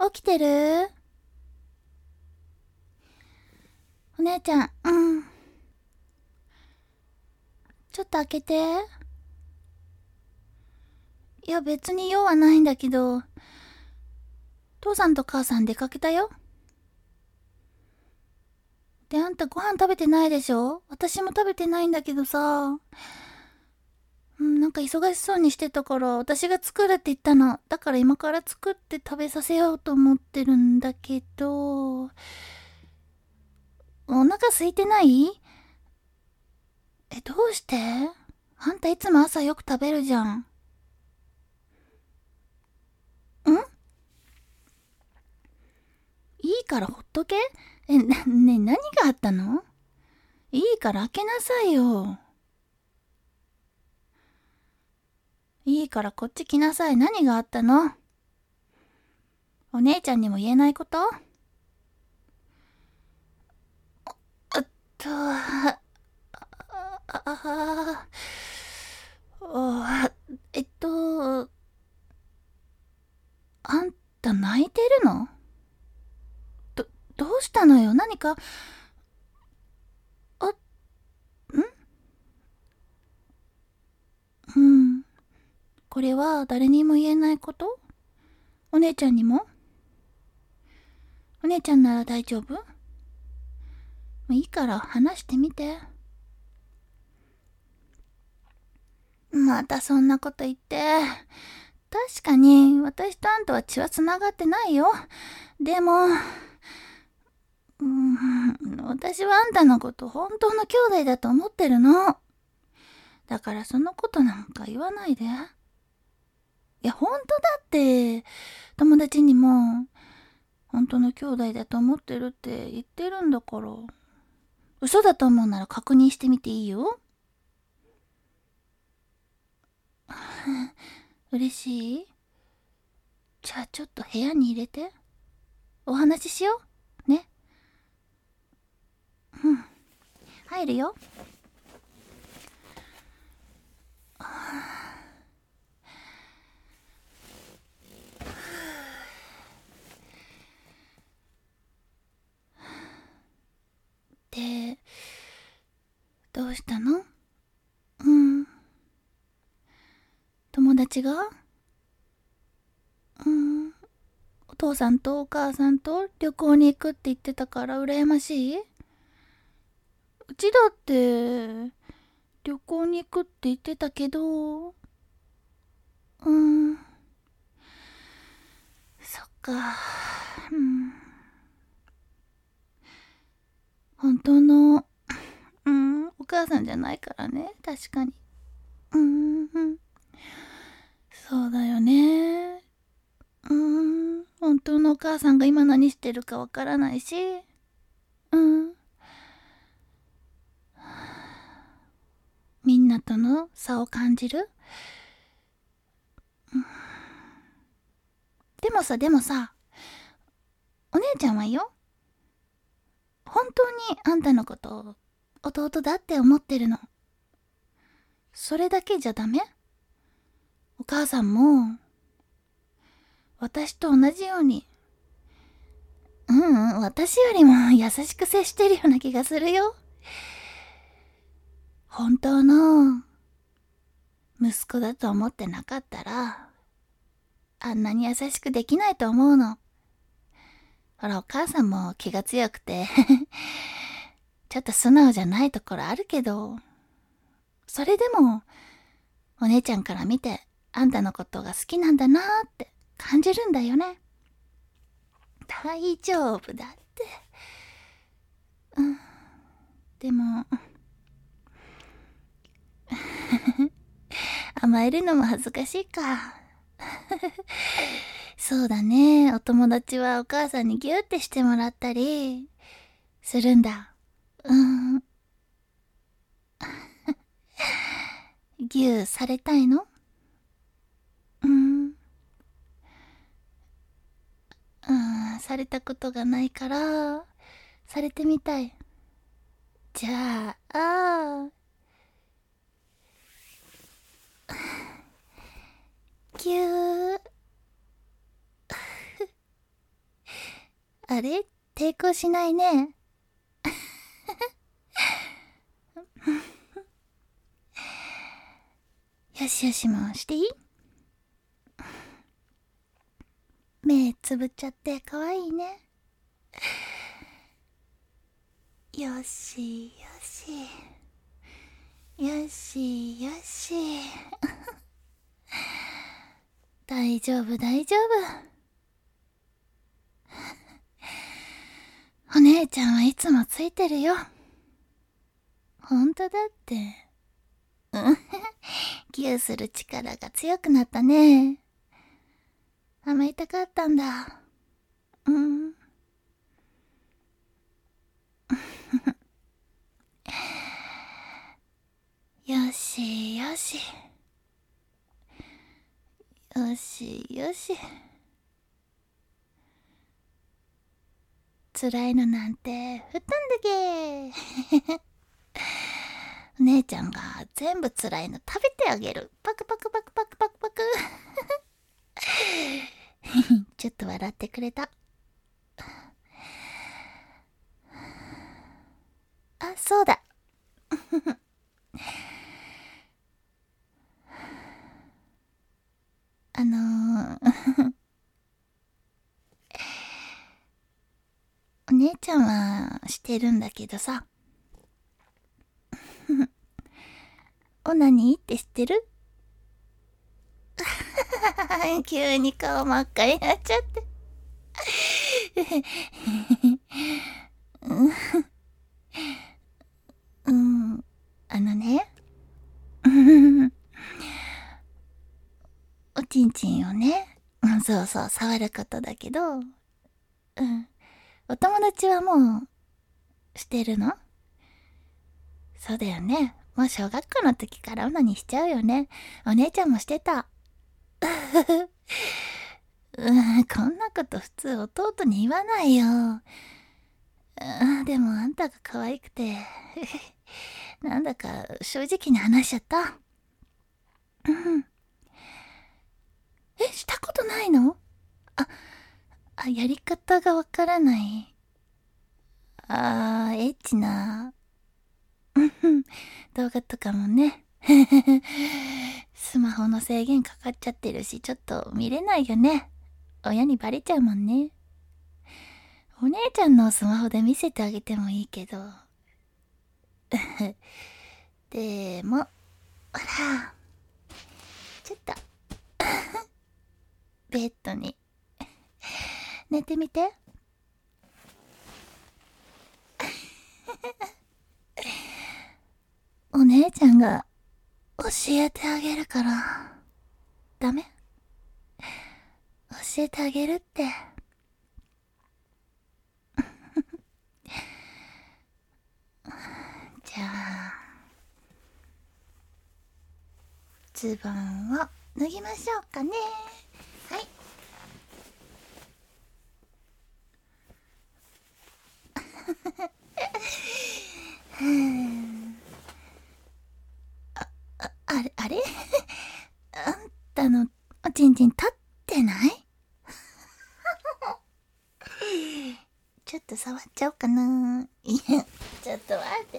起きてる？お姉ちゃん、ちょっと開けて。いや、別に用はないんだけど、父さんと母さん出かけたよ。で、あんたご飯食べてないでしょ？私も食べてないんだけどさ。なんか忙しそうにしてたから、私が作るって言ったの。だから今から作って食べさせようと思ってるんだけど、お腹空いてない？どうして？あんたいつも朝よく食べるじゃん。いいからほっとけ。ね、何があったの？いいから開けなさいよ。いいからこっち来なさい。何があったの？お姉ちゃんにも言えないこと？あっと、あ、あ、あんた泣いてるの？ど、どうしたのよ？何か、あ、うん。これは誰にも言えないこと？お姉ちゃんにも？お姉ちゃんなら大丈夫？もういいから話してみて。またそんなこと言って。確かに私とあんたは血は繋がってないよ。でも、私はあんたのこと本当の兄弟だと思ってるの。だからそのことなんか言わないで。いや、本当だって、友達にも、本当の兄弟だと思ってるって言ってるんだから。嘘だと思うなら確認してみていいよ。嬉しい？じゃあちょっと部屋に入れて。お話ししよう。ね。入るよ。で、どうしたの？うん。友達が？うん。お父さんとお母さんと旅行に行くって言ってたから羨ましい？うちだって旅行に行くって言ってたけど、うん、そっか。うん、本当の、お母さんじゃないからね、確かに。うん、そうだよね。本当のお母さんが今何してるかわからないし、うん、みんなとの差を感じる。でもさ、お姉ちゃんはよ、本当にあんたのことを弟だって思ってるの。それだけじゃダメ？お母さんも私と同じように、私よりも優しく接してるような気がするよ。本当の息子だと思ってなかったら、あんなに優しくできないと思うの。ほら、お母さんも気が強くてちょっと素直じゃないところあるけど、それでもお姉ちゃんから見てあんたのことが好きなんだなーって感じるんだよね。大丈夫だって。でも甘えるのも恥ずかしいか。そうだね。お友達はお母さんにギューってしてもらったりするんだ。うん。ギューされたいの？うん。されたことがないから、されてみたい。じゃあ、ギュー。 あれ、抵抗しないね。よしよし、もしていい？目つぶっちゃってかわいいね。よしよし。よしよし。大丈夫大丈夫。お姉ちゃんはいつもついてるよ。ほんとだって。ギューする力が強くなったね。甘えたかったんだ。うん。よしよし。よしよし。辛いのなんて吹っ飛んでけ。お姉ちゃんが全部辛いの食べてあげる。パクパクパクパクパクパク。ちょっと笑ってくれた。あ、そうだ。お姉ちゃんはしてるんだけどさ。オナニーって知ってる？急に顔真っ赤になっちゃって。うん、ね。おちんちんをね、そうそう、触ることだけど、お友達はもう、してるの？そうだよね。もう小学校の時からオナニーしちゃうよね。お姉ちゃんもしてた。こんなこと普通弟に言わないよ。でもあんたが可愛くて、なんだか正直に話しちゃった。したことないの？あ、やり方がわからない。エッチな、動画とかもね。スマホの制限かかっちゃってるし、ちょっと見れないよね。親にバレちゃうもんね。お姉ちゃんのスマホで見せてあげてもいいけど。でも、ほら、ちょっと、ベッドに寝てみて。お姉ちゃんが教えてあげるから。ダメ？教えてあげるって。じゃあ、ズボンを脱ぎましょうかね。はい。あれあんたのおちんちん立ってない？ちょっと触っちゃおうかな。いや、ちょっと待って。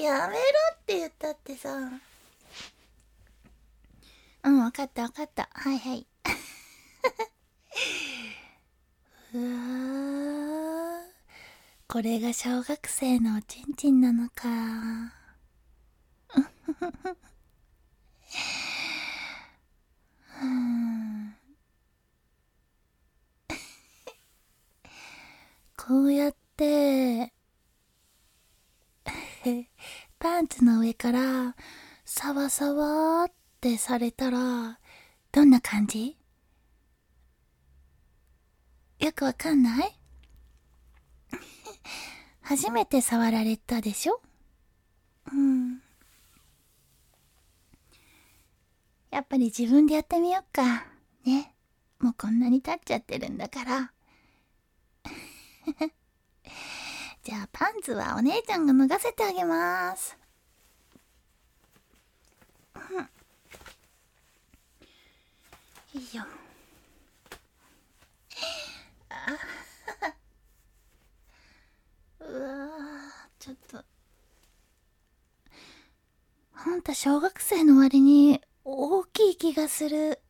やめろって言ったってさ。うん、わかったわかった。はいはい。うわー。これが小学生のおちんちんなのか。うん。こうやって、パンツの上からサワサワってされたら、どんな感じ？よくわかんない？初めて触られたでしょ？うん。やっぱり自分でやってみよっか。ね。もうこんなに経っちゃってるんだから。じゃあパンツはお姉ちゃんが脱がせてあげます。いいよ。 た小学生の割に大きい気がする。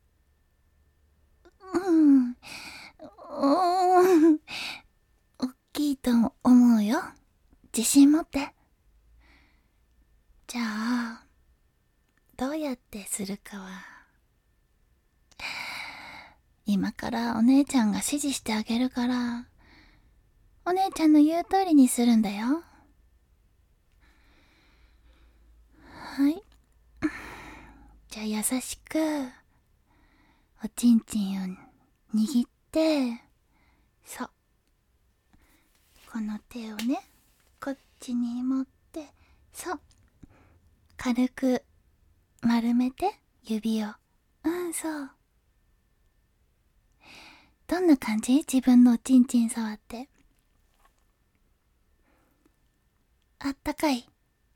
大きいと思うよ。自信持って。じゃあ、どうやってするかは、今からお姉ちゃんが指示してあげるから、お姉ちゃんの言う通りにするんだよ。はい。じゃあ優しく、おちんちんを握って、そう。この手をね、こっちに持って、そう。軽く丸めて、指を。そう。どんな感じ？自分のおちんちん触って。あったかい。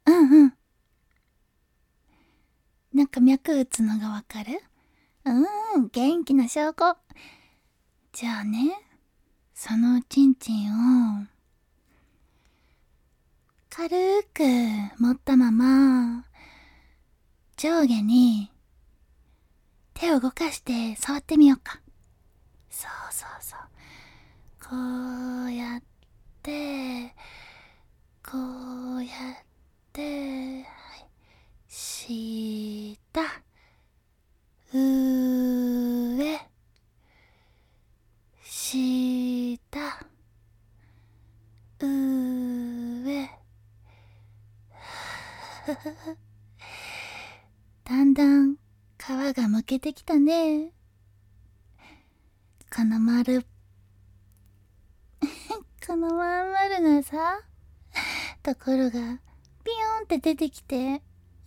なんか脈打つのがわかる？元気な証拠。じゃあね、そのおちんちんを、軽く持ったまま、上下に手を動かして触ってみようか。そうそうそう。こうやって、こうやって、はい、下、上、下、上。だんだん皮がむけてきたね。この丸、このまん丸なさ、ところが、ピヨーンって出てきて。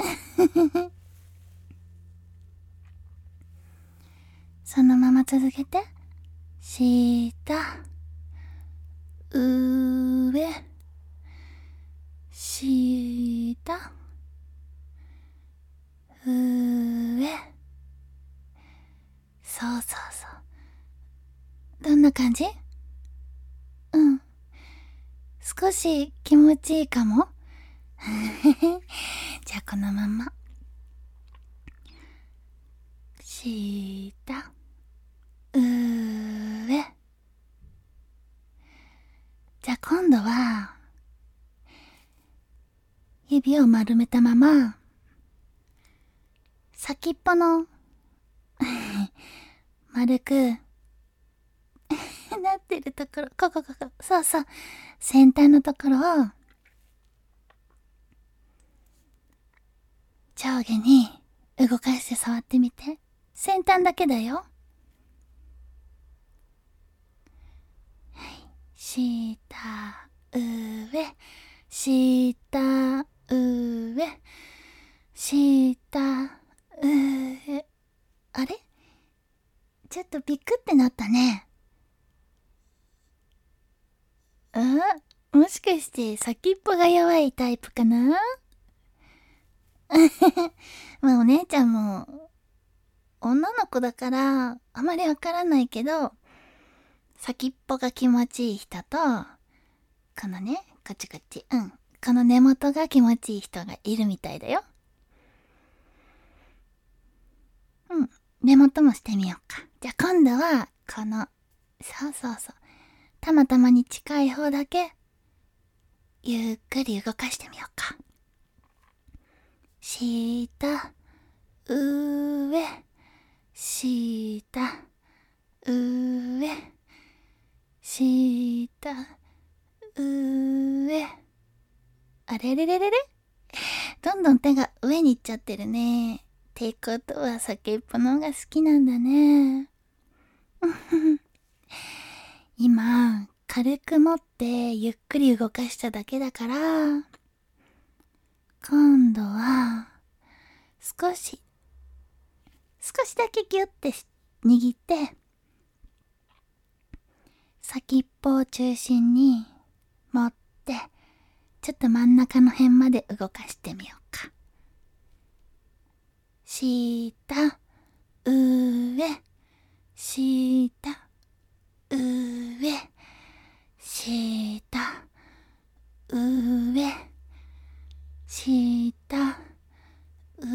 そのまま続けて。下、上、下、上。そうそうそう。どんな感じ？少し気持ちいいかも。じゃあこのまま。下、上。じゃあ今度は、指を丸めたまま、先っぽの、丸く、なってるところ、ここ。そうそう。先端のところを、上下に動かして触ってみて。先端だけだよ。はい。下、上、下、上、下、上。あれ？ちょっとビクってなったね。もしかして先っぽが弱いタイプかな？まあお姉ちゃんも女の子だからあまりわからないけど、先っぽが気持ちいい人と、このね、こっち、この根元が気持ちいい人がいるみたいだよ。根元もしてみようか。じゃあ今度はこの、そう、たまたまに近い方だけゆっくり動かしてみようか。下、上、下、上、下、上。あれれれれれ、どんどん手が上に行っちゃってるね。ってことは先っぽの方が好きなんだね。今、軽く持ってゆっくり動かしただけだから、今度は、少しだけギュッて握って、先っぽを中心に持って、ちょっと真ん中の辺まで動かしてみようか。下、上、下、上、下、上、下、上。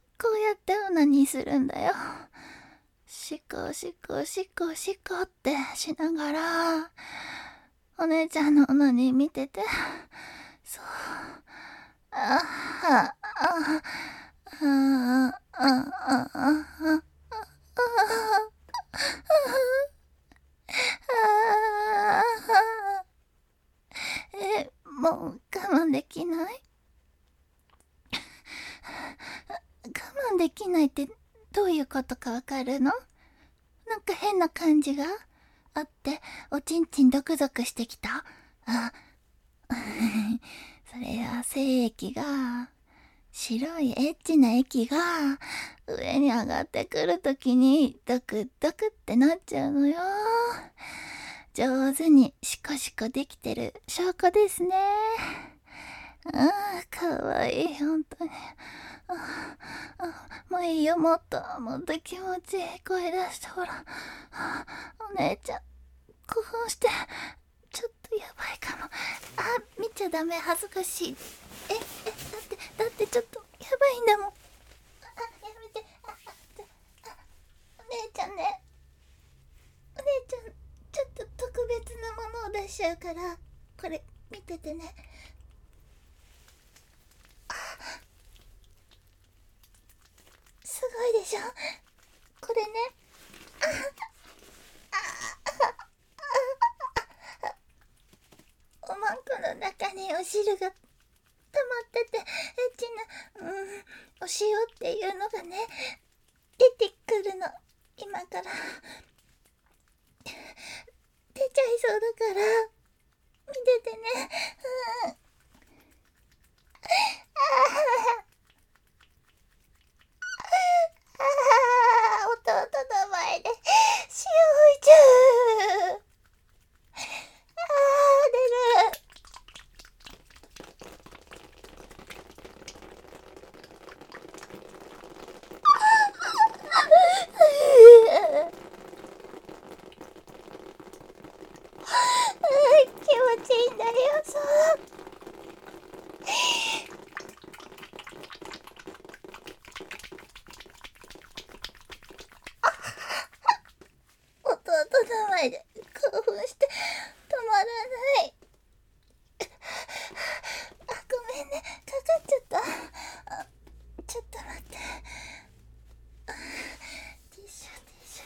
こうやってオナニーするんだよ。しっこしっこしっこしっこってしながら、お姉ちゃんのオナニー見てて、そう。ああ、ああ、ああ、ああ、もう我慢できない？我慢できないってどういうことかわかるの？なんか変な感じがあって、おちんちんドクドクしてきた？あ、それは精液が、白いエッチな液が上に上がってくるときにドクドクってなっちゃうのよ。上手にシコシコできてる証拠ですね。かわいい、ほんとに。もういいよ、もっと気持ちいい声出して、ほら。お姉ちゃん、興奮して、ちょっとやばいかも。見ちゃダメ、恥ずかしい。だってちょっとやばいんだもん。やめて。お姉ちゃんね。お姉ちゃん、ちょっと特別なものを出しちゃうから、これ、見ててね。すごいでしょ？これね。おまんこの中にお汁が溜まってて、エッチな、お塩っていうのがね、出てくるの。今から出ちゃいそうだから、見ててね。弟の前で塩吹いちゃう。出る。気持ちいいんだよ、そう。弟の前で興奮して止まらない。ごめんね、かかっちゃった。ちょっと待って。ティッシュ。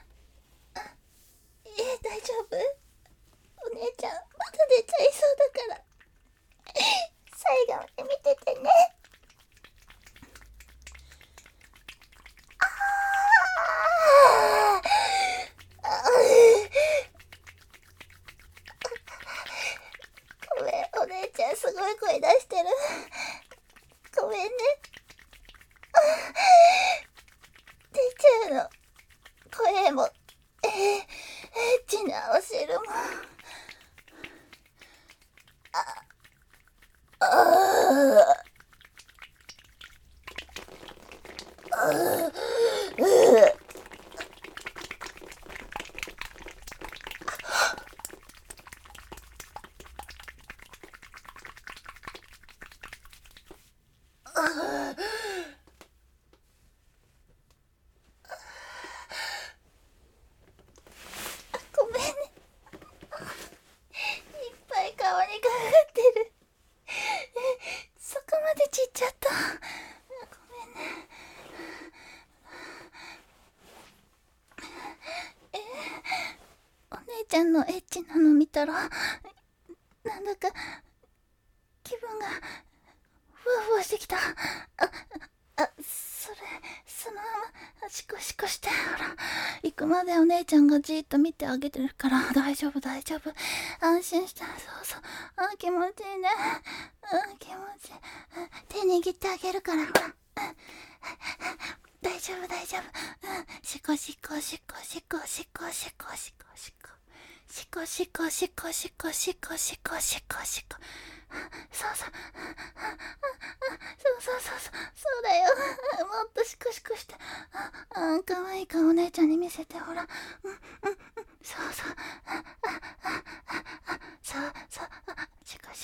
大丈夫？お姉ちゃん、まだ出ちゃいそうだから。最後まで見ててね。ごめん、お姉ちゃんすごい声出してる。ごめんね。出ちゃうの。声も、エッチなお汁も。ごめんね。いっぱい顔にかかってる。そこまで散っちゃった。ごめんね。お姉ちゃんのエッチなの見たら、なんだか気分がふわふわしてきた。そのままシコシコして、ほら、行くまでお姉ちゃんがじっと見てあげてるから、大丈夫。安心して、そう。気持ちいいね。気持ちいい。手握ってあげるから、ほら。大丈夫。シコ。そうそうだよ。もっとシコシコして。かわいい顔お姉ちゃんに見せて、ほら。そう。そう。シ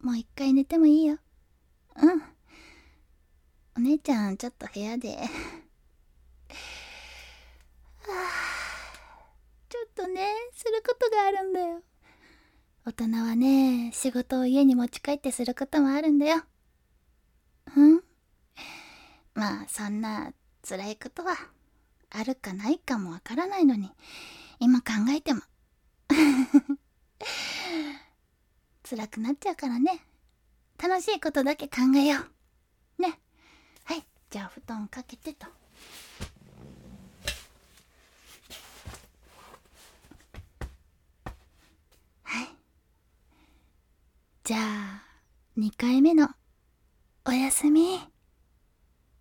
もう一回寝てもいいよ。うん。お姉ちゃんちょっと部屋でちょっとね、することがあるんだよ。大人はね、仕事を家に持ち帰ってすることもあるんだよ。うん。まあそんな辛いことはあるかないかもわからないのに、今考えても辛くなっちゃうからね。楽しいことだけ考えようね。はい、じゃあ布団かけてと。はい、じゃあ2回目のおやすみ。